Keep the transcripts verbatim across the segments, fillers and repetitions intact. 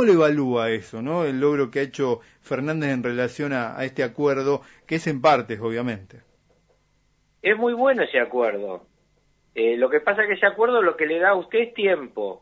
lo evalúa eso, ¿no? El logro que ha hecho Fernández en relación a, a este acuerdo, que es en partes, obviamente. Es muy bueno ese acuerdo. Eh, lo que pasa es que ese acuerdo lo que le da a usted es tiempo,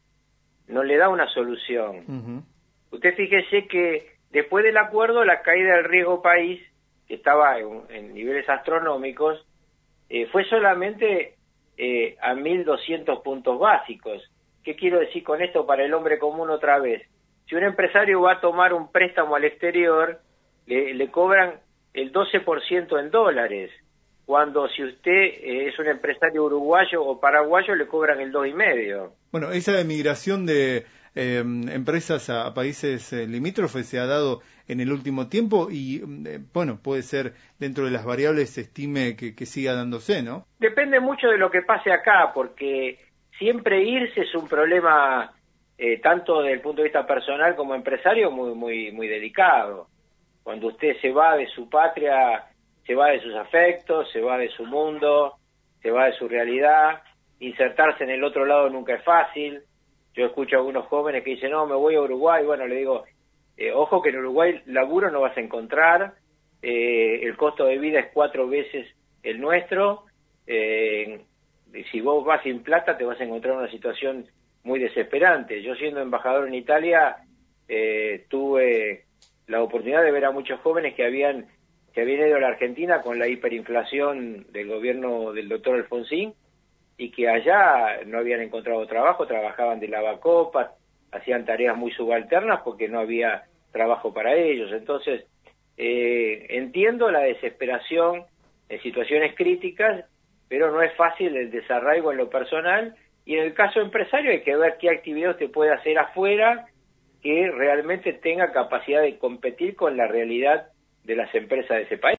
no le da una solución. Uh-huh. Usted fíjese que después del acuerdo la caída del riesgo país, que estaba en, en niveles astronómicos, eh, fue solamente eh, a mil doscientos puntos básicos. ¿Qué quiero decir con esto para el hombre común otra vez? Si un empresario va a tomar un préstamo al exterior, le, le cobran el doce por ciento en dólares, cuando si usted eh, es un empresario uruguayo o paraguayo le cobran el dos y medio. Bueno, esa emigración de eh, empresas a, a países eh, limítrofes se ha dado en el último tiempo y, eh, bueno, puede ser dentro de las variables se estime que, que siga dándose, ¿no? Depende mucho de lo que pase acá, porque siempre irse es un problema, eh, tanto desde el punto de vista personal como empresario, muy, muy, muy delicado. Cuando usted se va de su patria, se va de sus afectos, se va de su mundo, se va de su realidad. Insertarse en el otro lado nunca es fácil. Yo escucho a algunos jóvenes que dicen, no, me voy a Uruguay. Bueno, le digo, eh, ojo que en Uruguay laburo no vas a encontrar, eh, el costo de vida es cuatro veces el nuestro, eh, si vos vas sin plata te vas a encontrar una situación muy desesperante. Yo siendo embajador en Italia, eh, tuve la oportunidad de ver a muchos jóvenes que habían que habían ido a la Argentina con la hiperinflación del gobierno del doctor Alfonsín y que allá no habían encontrado trabajo, trabajaban de lavacopas, hacían tareas muy subalternas porque no había trabajo para ellos. Entonces, eh, entiendo la desesperación en situaciones críticas, pero no es fácil el desarraigo en lo personal, y en el caso empresario hay que ver qué actividad usted puede hacer afuera que realmente tenga capacidad de competir con la realidad de las empresas de ese país.